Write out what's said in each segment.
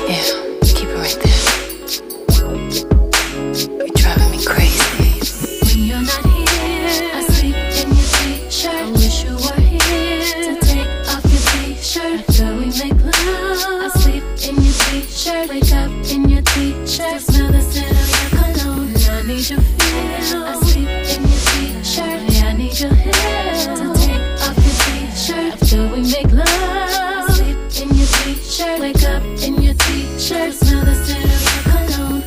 Yeah, keep it right there. You're driving me crazy. When you're not here, I sleep in your t-shirt. I wish you were here to take off your t-shirt. After we make love, I sleep in your t-shirt. Wake up in your t-shirt. Smell the scent of your cologne. And I need your feel. I sleep in your t-shirt. Yeah, I need your hair to take off your t-shirt. After we make love, I sleep in your t-shirt. Wake up in your t-shirt. Smell the scent of your cologne.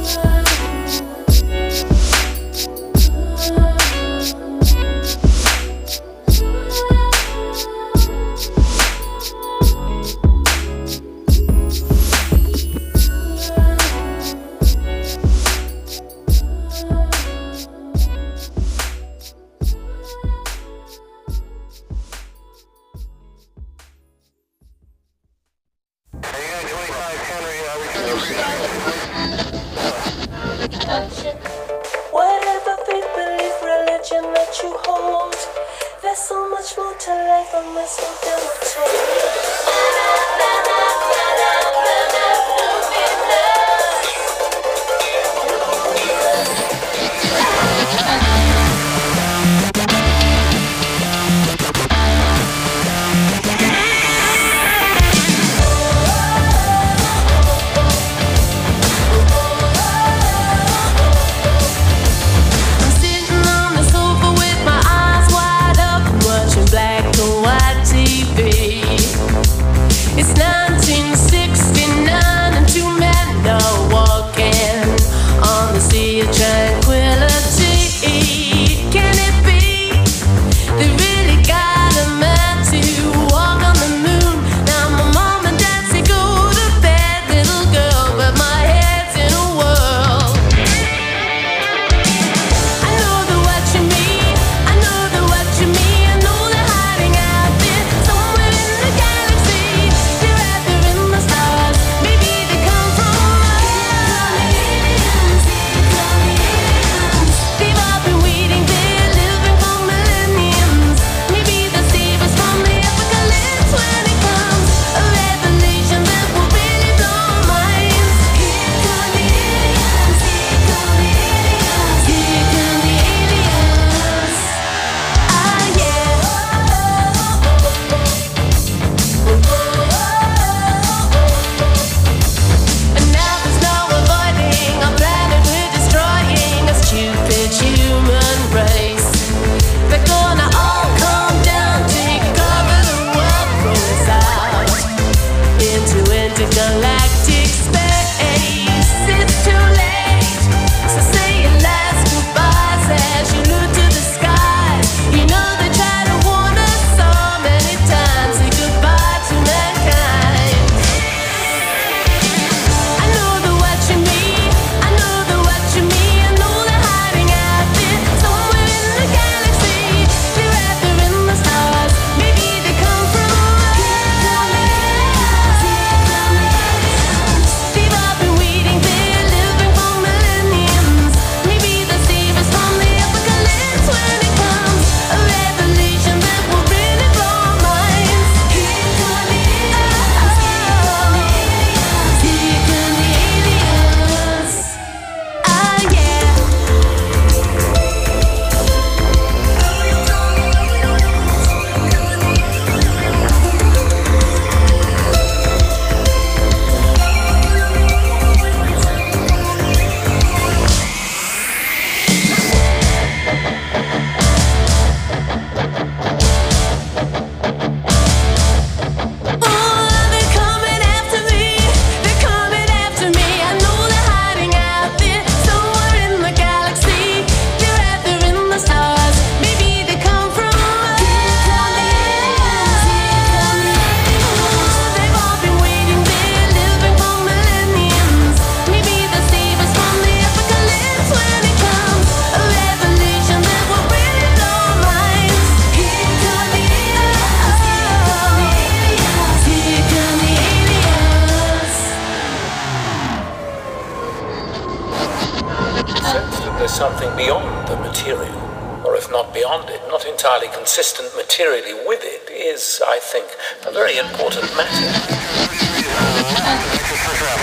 Whatever faith, belief, religion that you hold, there's so much more to life than this will something beyond the material, or if not beyond it, not entirely consistent materially with it, is, I think, a very important matter.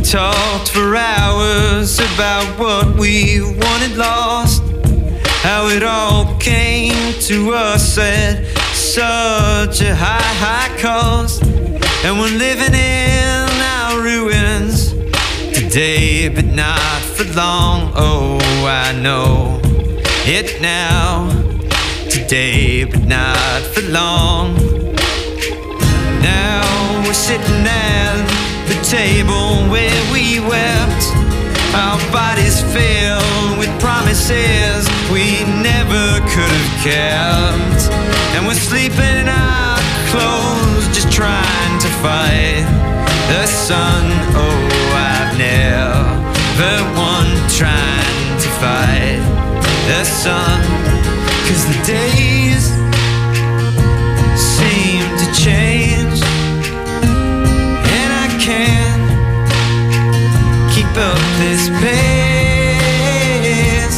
talked for hours about what we wanted lost, how it all came to us at such a high cost. And we're living in our ruins today, but not for long. Oh, I know it now. Today, but not for long. Now we're sitting at the table where we wept, our bodies filled with promises we never could have kept. And we're sleeping in our clothes, just trying to fight the sun. Oh, I've never won trying to fight the sun, 'cause the days seem to change, and I can't keep up this pace.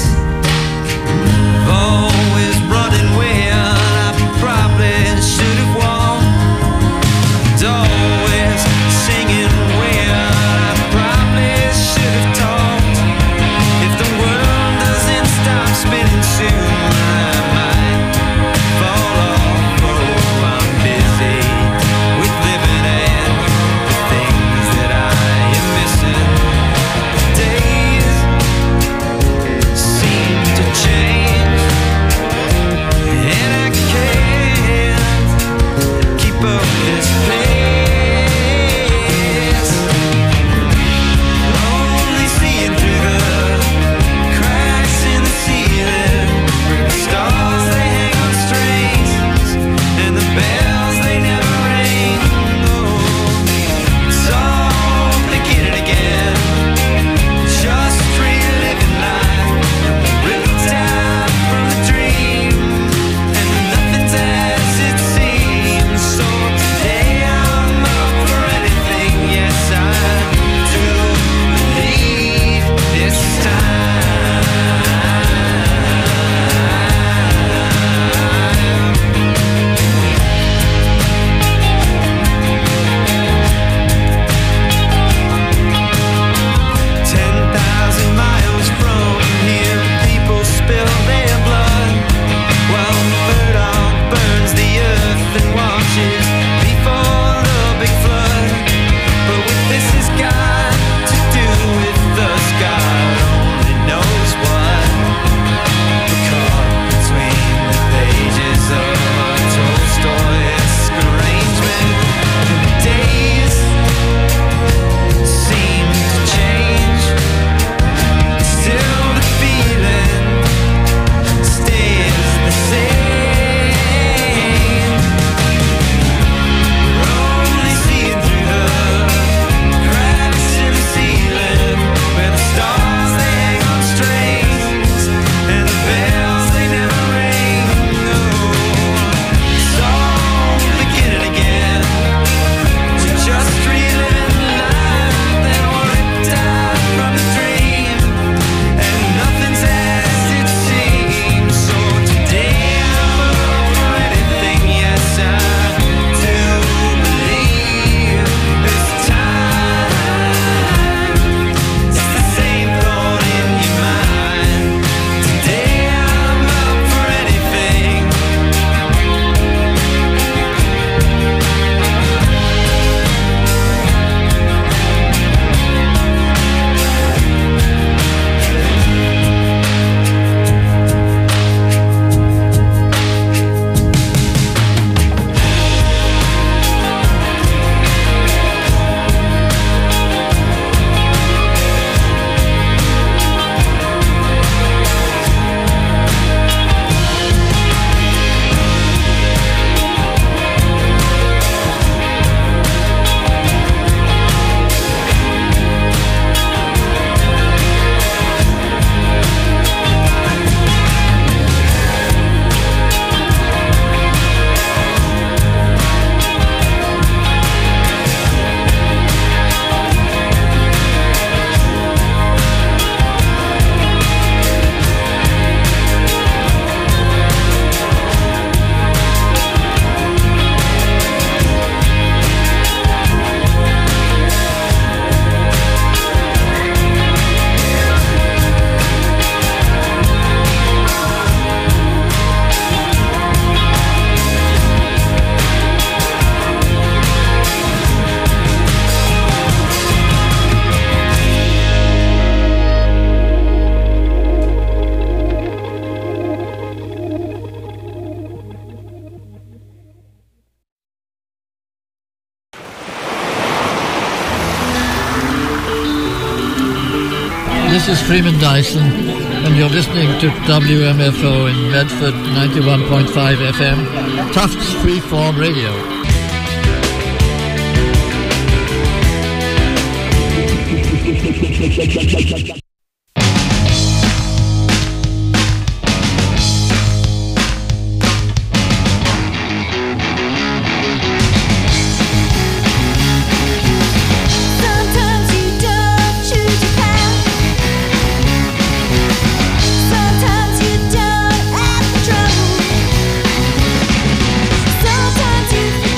Always running when I probably should have walked. Always singing when I probably should have talked. If the world doesn't stop spinning soon, I might fall off. Oh, I'm busy with living and the things that I am missing. Days seem to change, and I can't keep up this pace. This is Freeman Dyson, and you're listening to WMFO in Medford, 91.5 FM, Tufts Freeform Radio. Sometimes you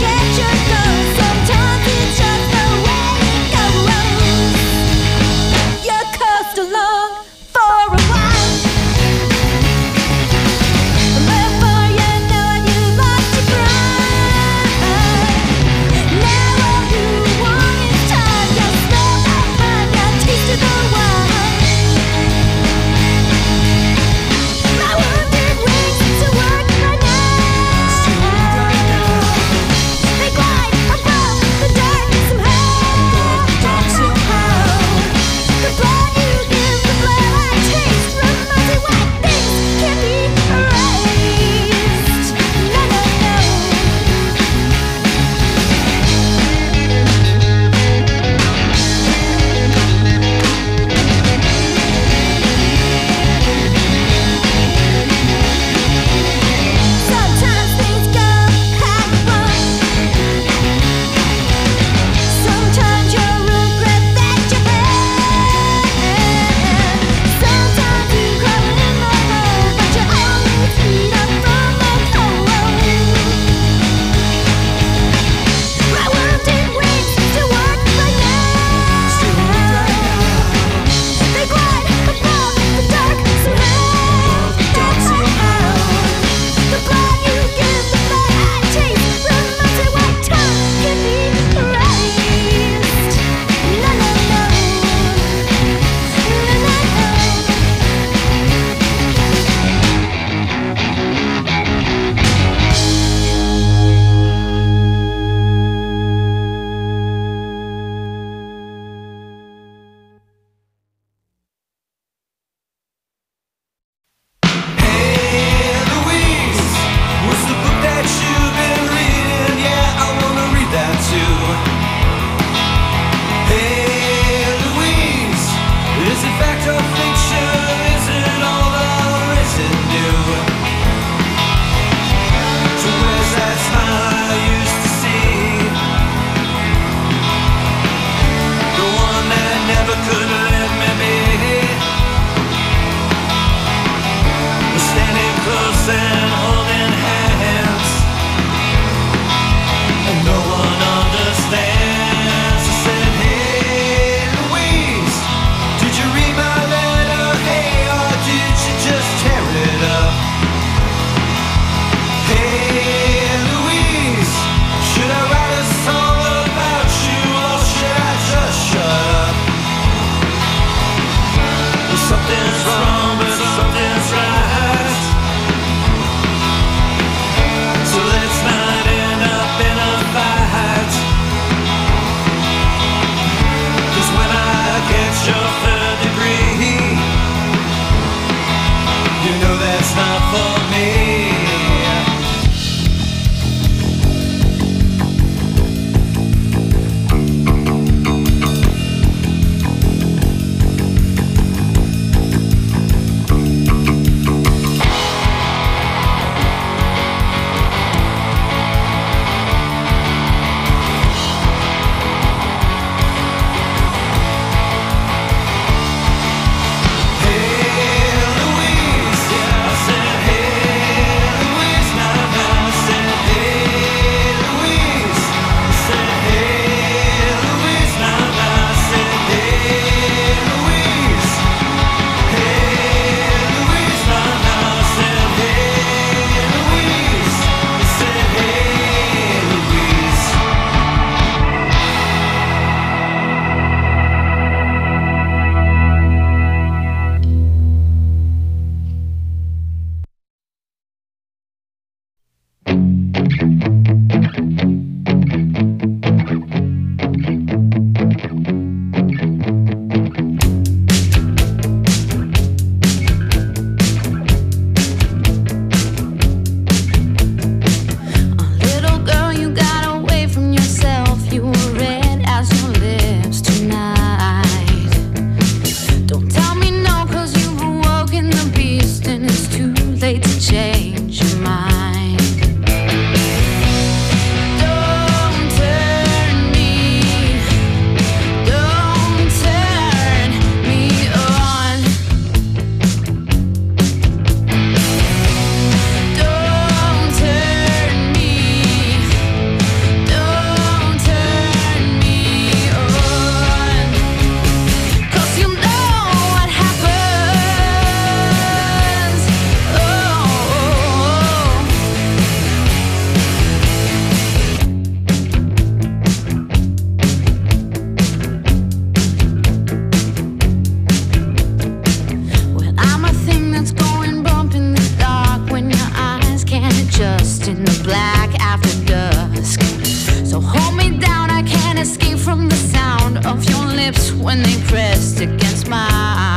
sound of your lips when they pressed against mine.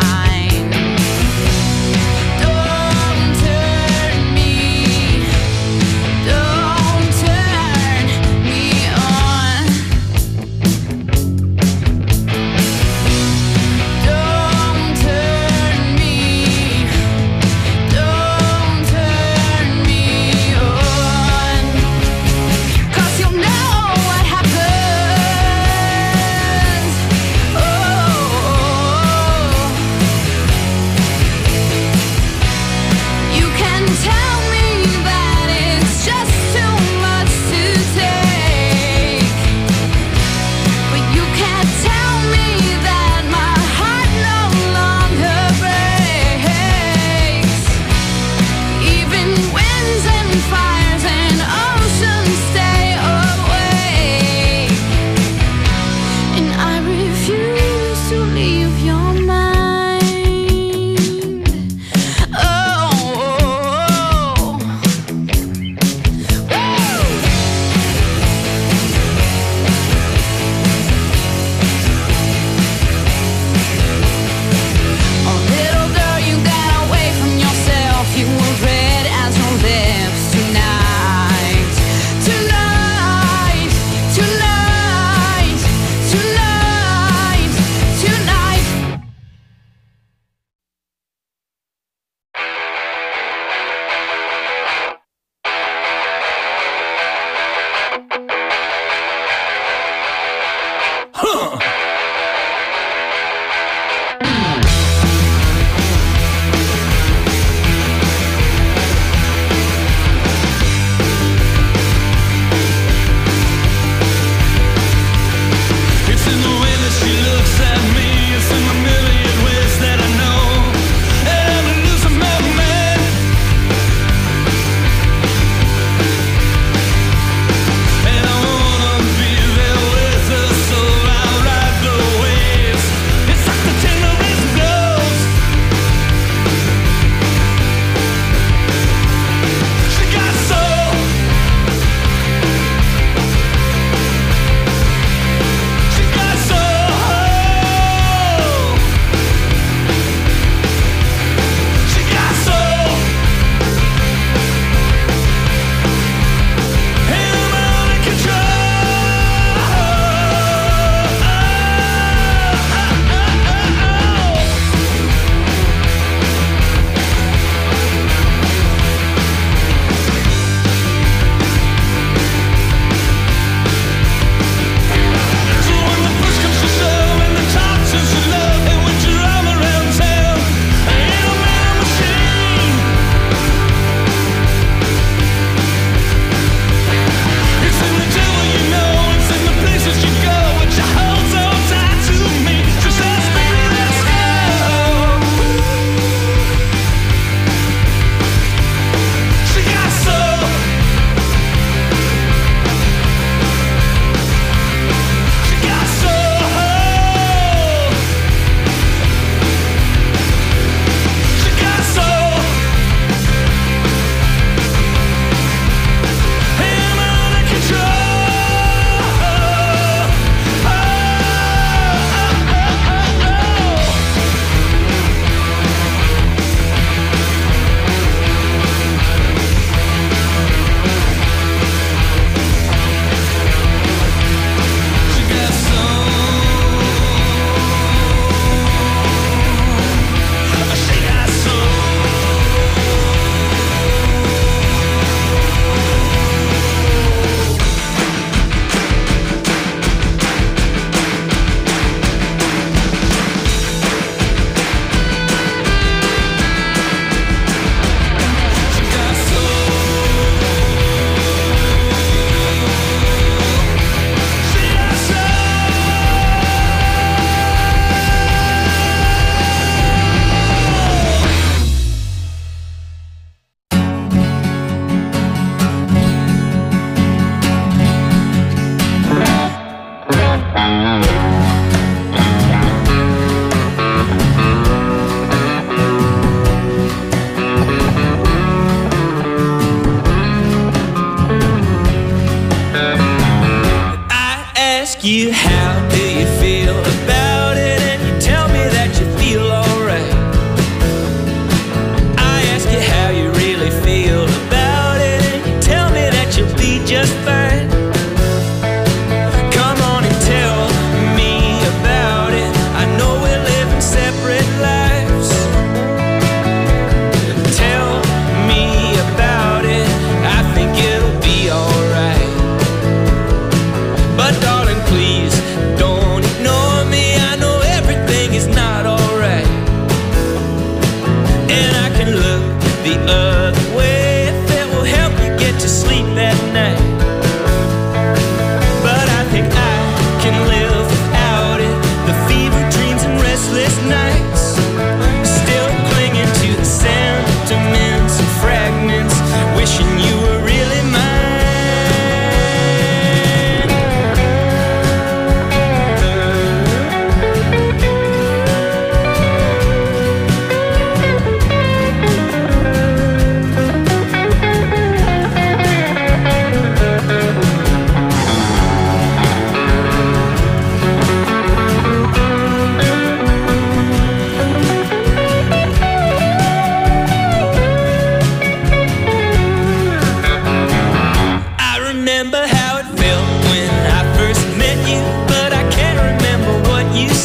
Don't turn me, don't turn me on. Don't turn me, don't turn me on. 'Cause you'll know what happens. Oh,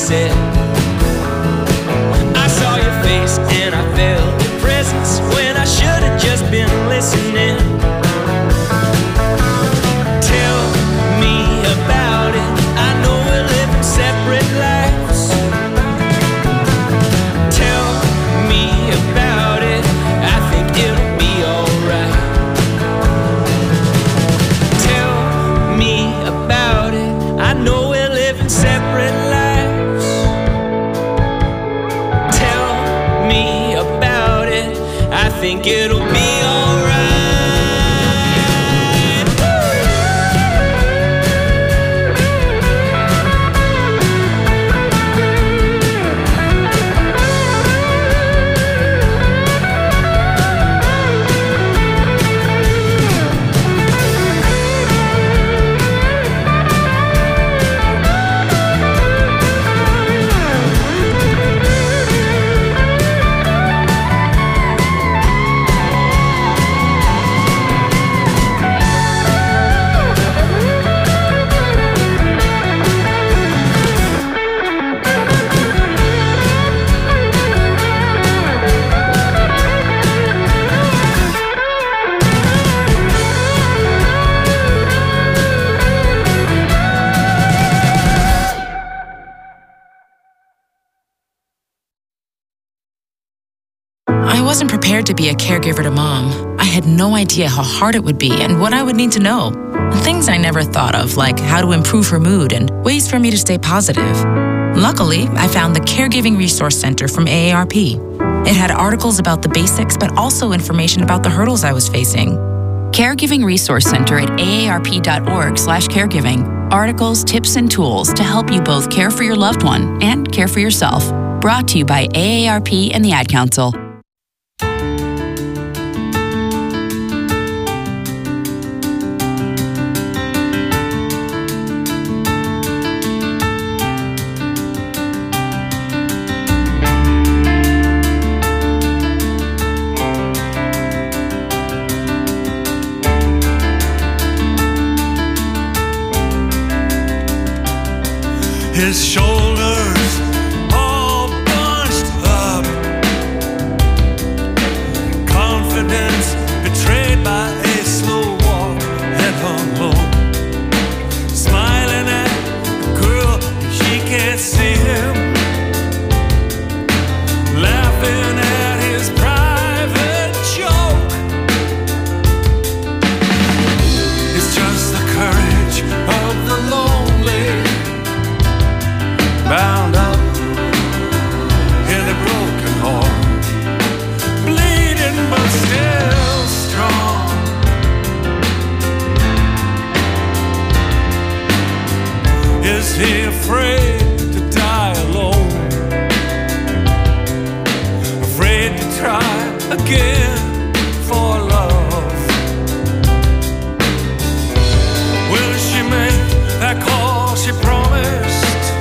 said. I saw your face and I felt your presence when I should have just been listening. Tell me about it. I know we're living separate lives. Tell me about it. I think it'll be alright. Tell me about it. I know we're living separate lives. Tell me about it. I think it'll be alright. I wasn't prepared to be a caregiver to Mom. I had no idea how hard it would be and what I would need to know. And things I never thought of, like how to improve her mood and ways for me to stay positive. Luckily, I found the Caregiving Resource Center from AARP. It had articles about the basics, but also information about the hurdles I was facing. Caregiving Resource Center at aarp.org/caregiving. Articles, tips, and tools to help you both care for your loved one and care for yourself. Brought to you by AARP and the Ad Council. His shoulders all bunched up, confidence betrayed by a slow walk, head hung low, smiling at the girl, she can't see him, laughing at his private joke. It's just the courage of the lonely, bound up in a broken heart, bleeding but still strong. Is he afraid to die alone? Afraid to try again for love? Will she make that call she promised?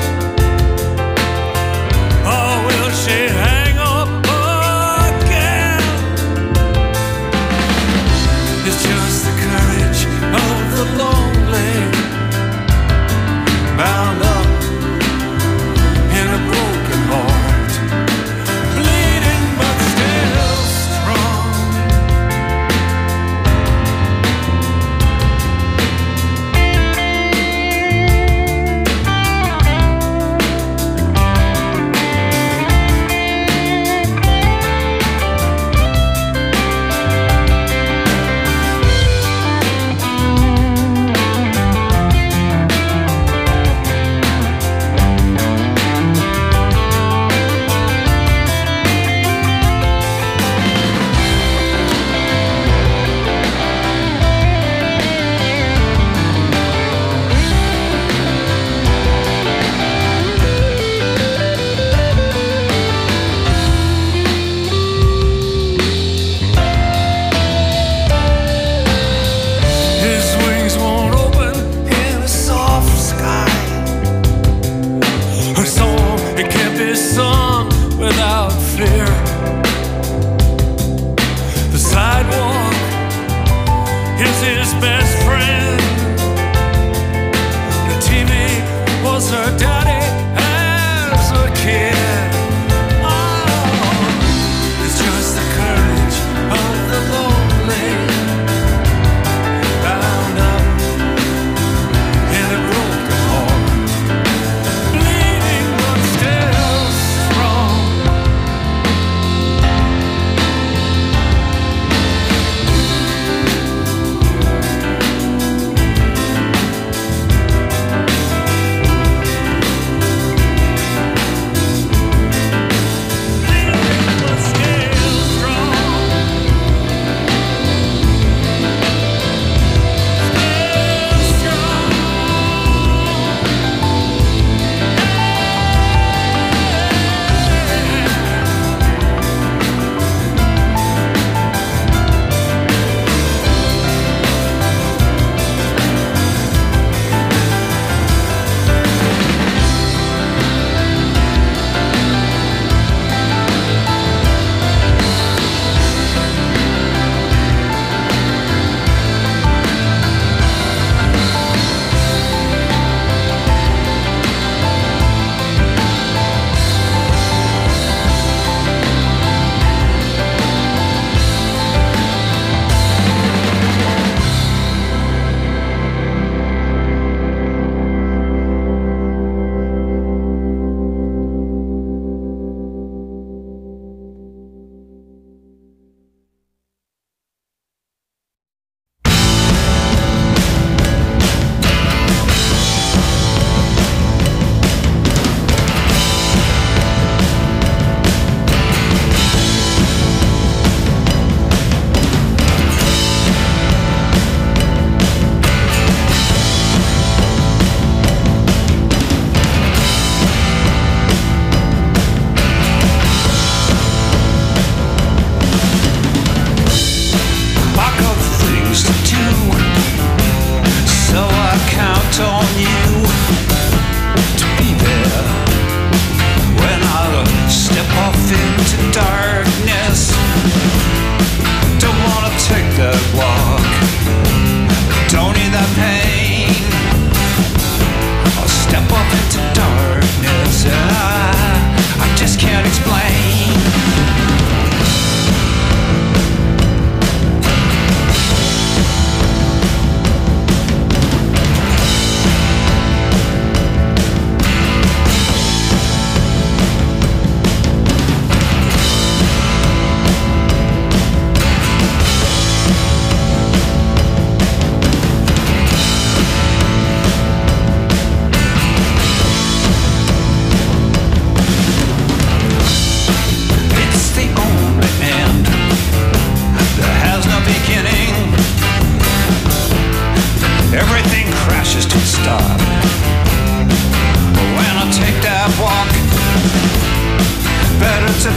Or will she hang up again? It's just the courage of the lonely, bound up in a broken heart, bleeding but still strong. was her daddy and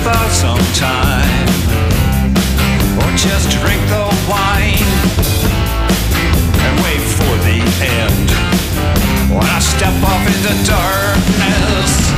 for some time, or just drink the wine and wait for the end. When I step off into darkness,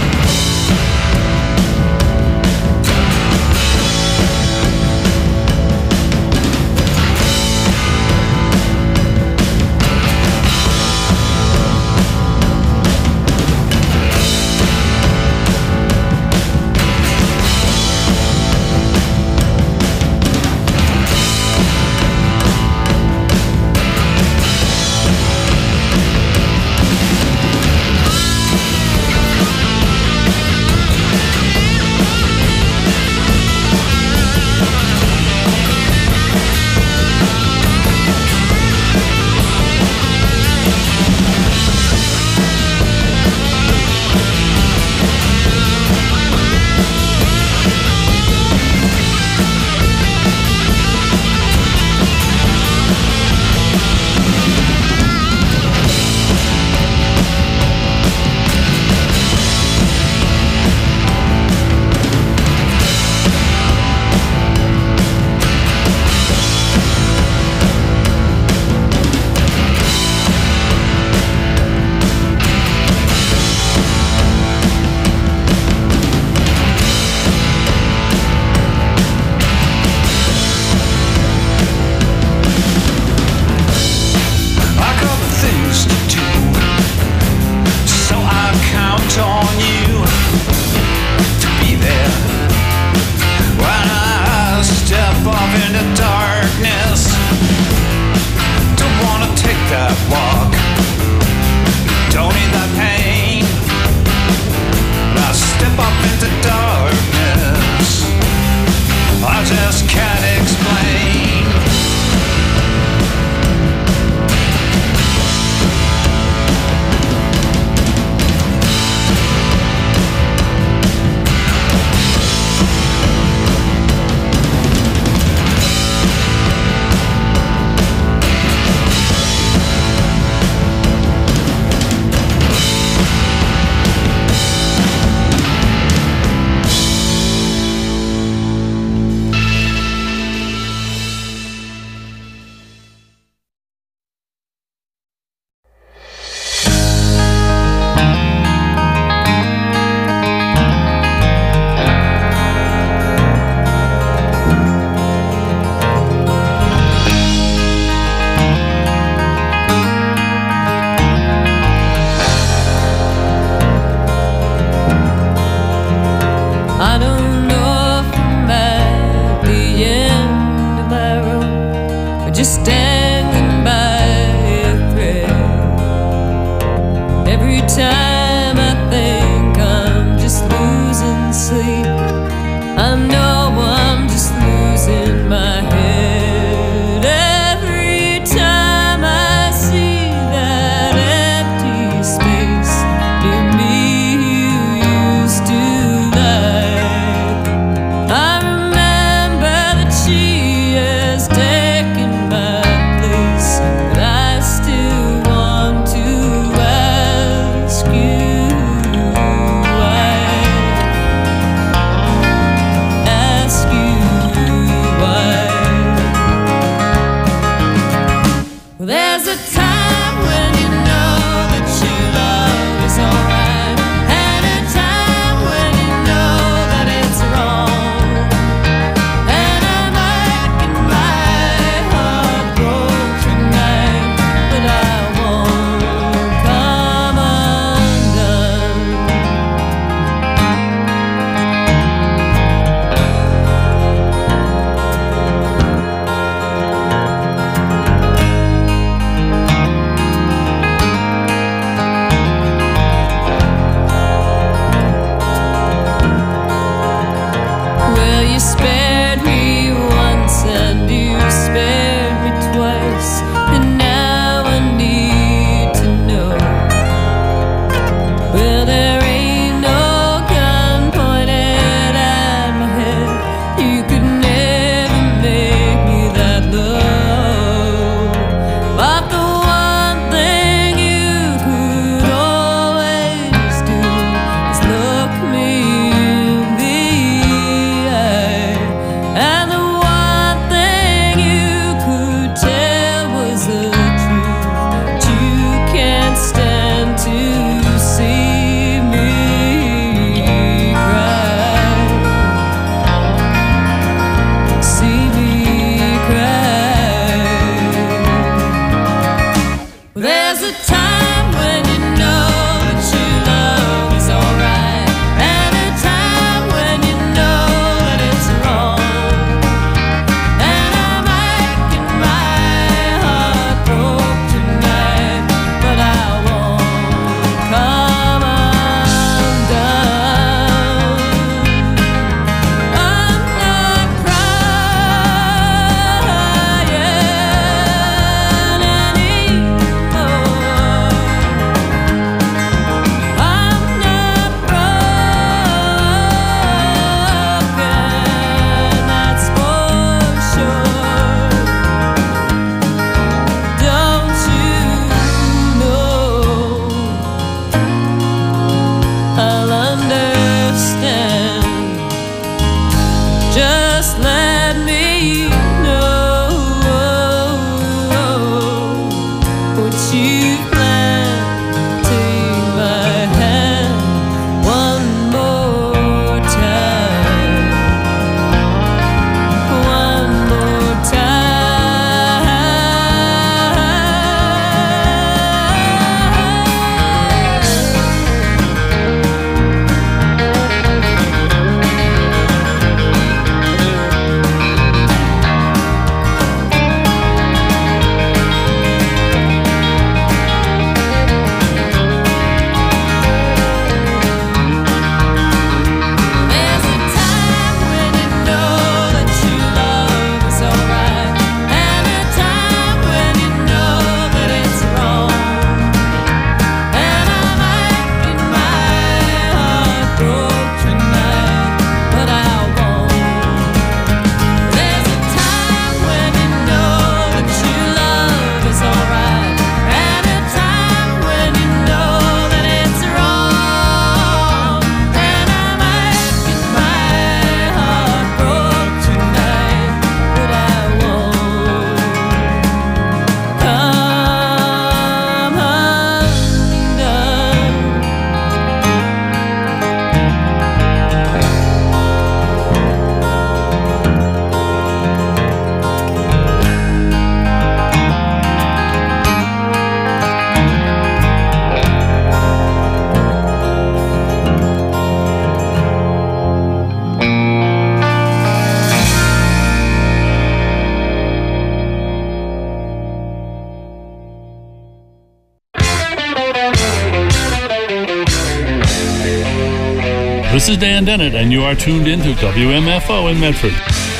This is Dan Dennett, and you are tuned into WMFO in Medford.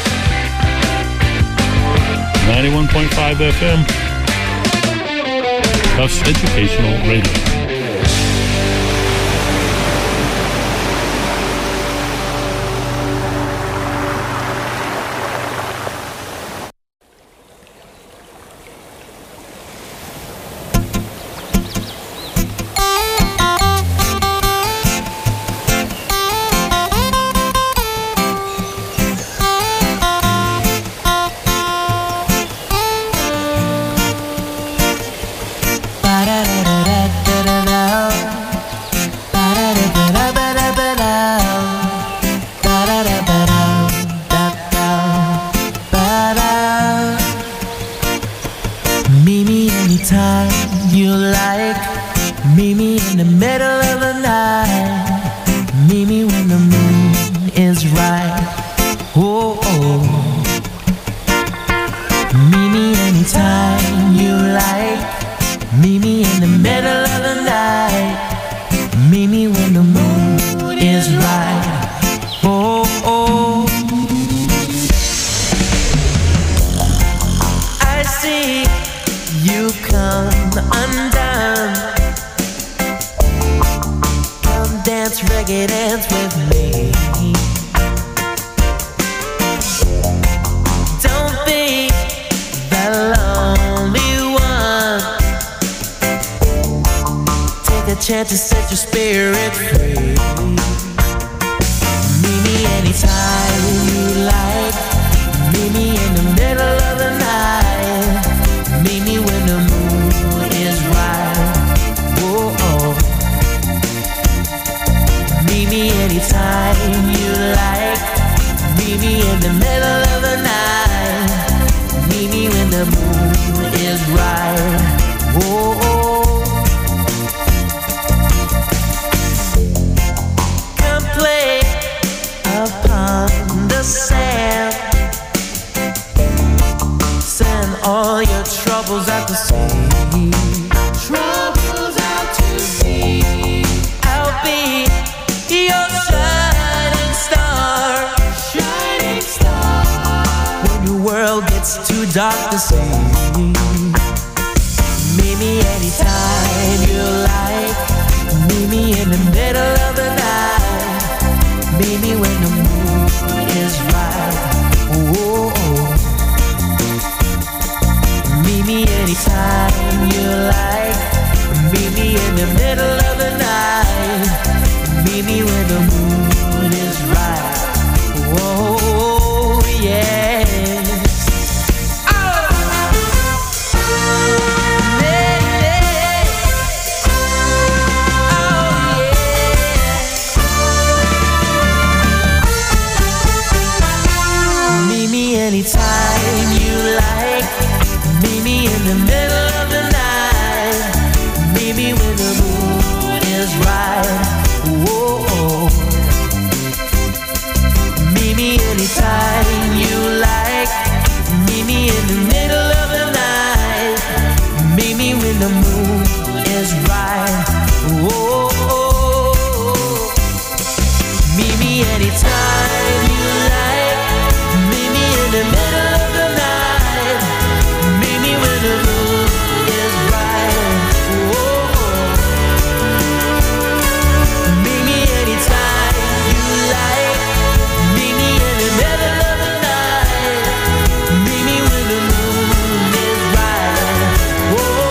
91.5 FM. Tufts Educational Radio. To set your spirit free. Meet me anytime you like. Meet me in the middle of the night. Meet me when the moon is right. Whoa, oh. Meet me anytime you like. Meet me in the middle of the night. Meet me when the moon is right. Whoa, oh. Sand. Send all your troubles out to sea. Troubles out to sea. I'll be your shining star. Shining star. When your world gets too dark to see. Meet me anytime you like. Meet me in the middle of the night. Meet me when the moon is right. Oh, oh. Meet me anytime you like. Meet me in the middle of the night. Meet me when the moon is right. Oh, yes. Anytime you like. Meet me in the middle of the night. Meet me when the moon is right. Whoa. Meet me anytime you like. Meet me in the middle of the night. Meet me when the moon is right. Whoa. Meet me anytime you like. Meet me in the middle of the night. Meet me when the moon is right. Whoa. Meet me anytime you like. Meet me in the middle of the night. Meet me when the moon is right. Whoa.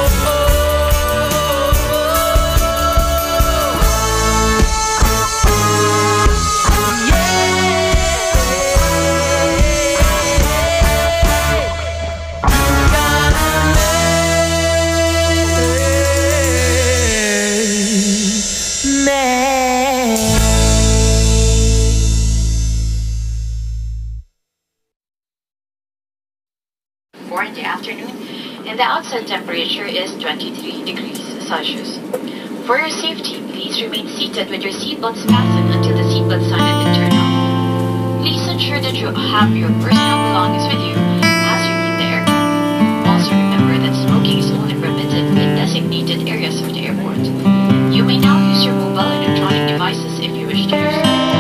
In the afternoon, and the outside temperature is 23 degrees Celsius. For your safety, please remain seated with your seatbelts fastened until the seatbelt sign has been turned on. Please ensure that you have your personal belongings with you as you leave the aircraft. Also remember that smoking is only permitted in designated areas of the airport. You may now use your mobile electronic devices if you wish to use them.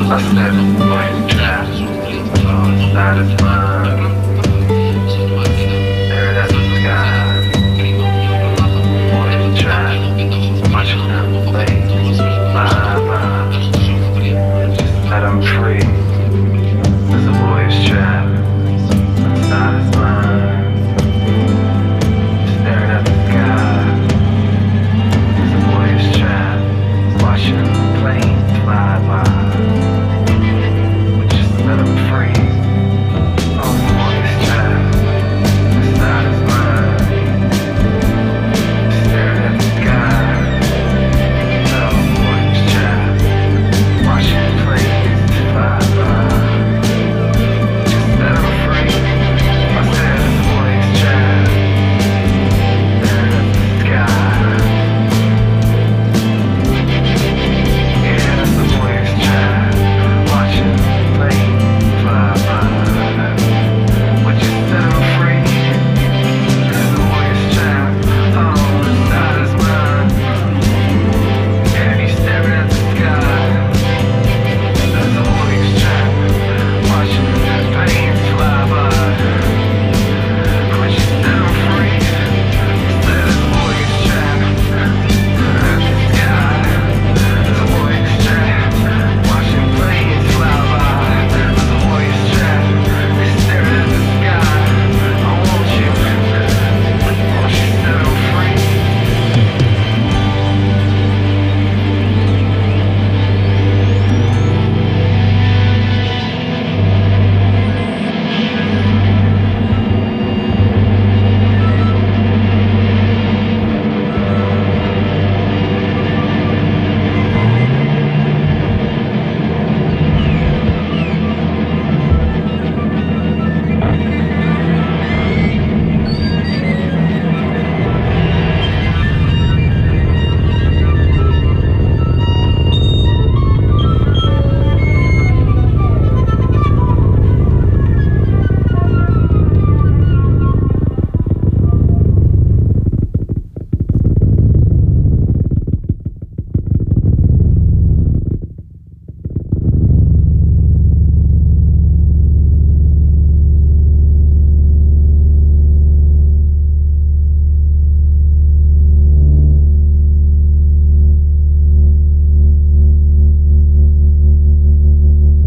Let 'em free.